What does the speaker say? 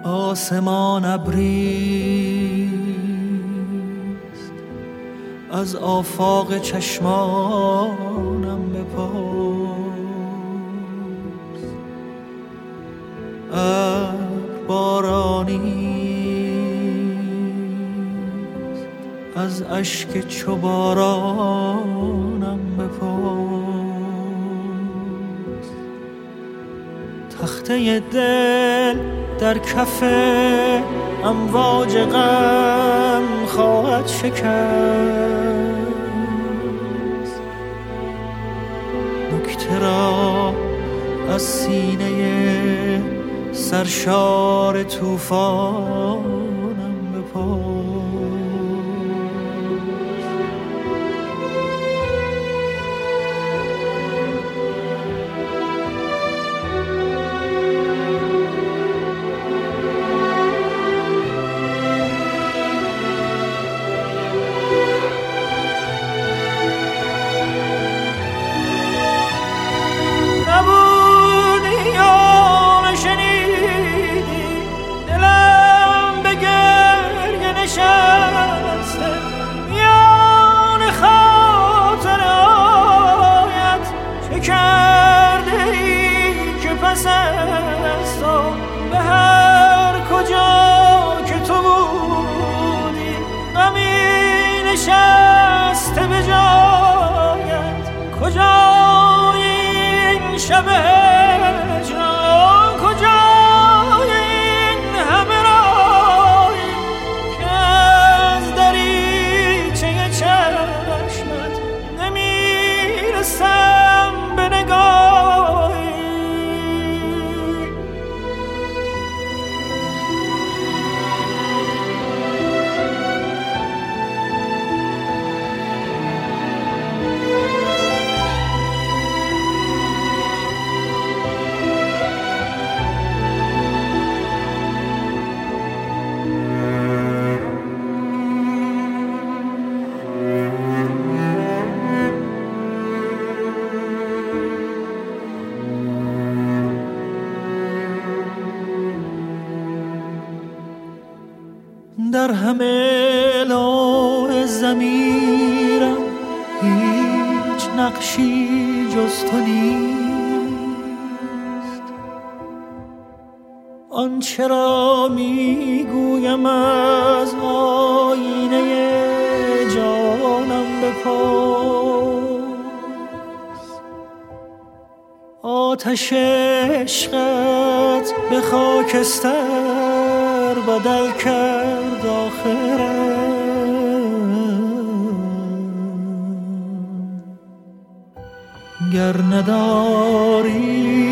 آسمان ابریست، از آفاق چشمانم بپرس. ابر بارانیست، از اشک چو بارانم بپرس. تخته دل در کف امواج غم خواهد شکست، نکته را از سینه سرشار طوفانم بپرس. به هر کجا که تو بودی غمی نشسته به جایت. کجای این شب هجران، کجای این همه راهی که از دریچه چشمت نمیرسم به نگاهی. در همه لوح ضمیرم هیچ نقشی جز تو نیست. آنچه را میگویم از آینه جانم بپرس. آتش عشقت به خاکستر بدل کرد آخرم. گر نداری